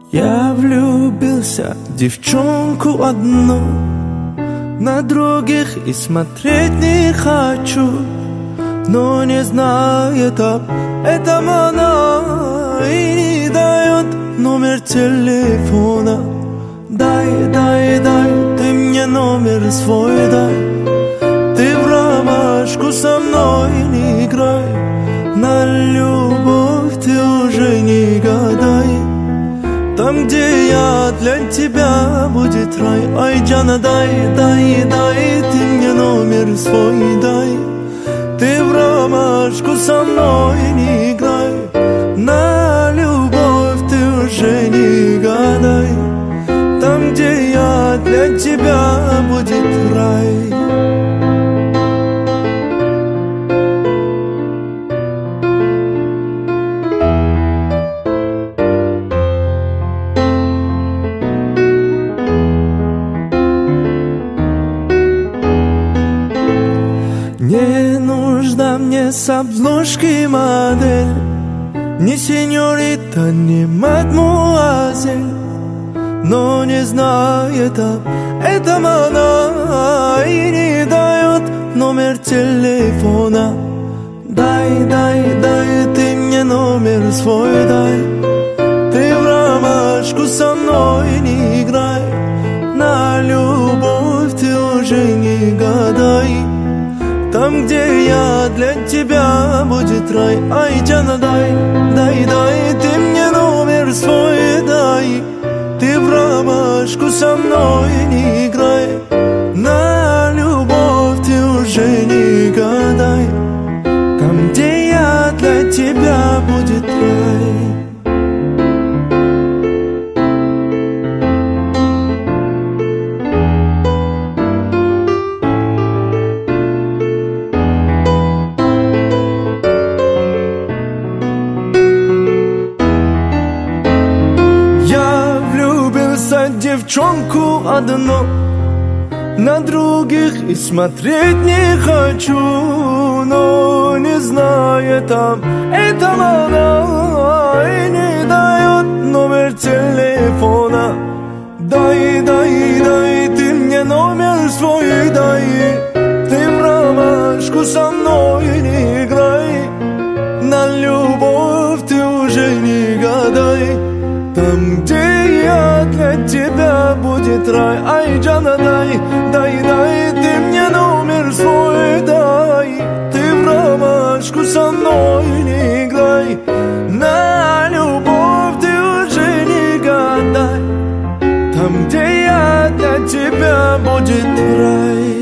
Я влюбился в девчонку одну, на других и смотреть не хочу. Но не знает об этом она и не дает номер телефона. Дай, дай, дай, ты мне номер свой дай. Ты в ромашку со мной не играй. На любовь ты уже не гадай. Там, где я, для тебя будет рай. Ай, Джана, дай, дай, дай, ты мне номер свой дай. Ты в ромашку со мной не играй. На любовь ты уже не гадай. Там, где я, для тебя будет рай. Не нужна мне с обложки модель, ни сеньорита, ни мадмуазель. Но не знает об этом она и не дает номер телефона. Дай, дай, дай, ты мне номер свой дай. Ты в ромашку со мной не играй. На любовь ты уже не гадай. Там, где я, для тебя будет рай. Ай, Джана, дай, дай, дай, ты мне номер свой дай. Ты в ромашку со мной не играй. На любовь ты уже не гадай. Там, где я, для тебя будет рай. Девчонку одну, на других и смотреть не хочу. Но не знает об этом она и не дает номер телефона. Дай, дай, дай, ты мне номер свой дай. Ты в ромашку со мной не играй. На любовь ты уже не гадай. Там, где я, для тебя будет рай. Ай, Джана, дай, дай, дай, ты мне номер свой дай. Ты в ромашку со мной не играй. На любовь ты уже не гадай. Там, где я, для тебя будет рай.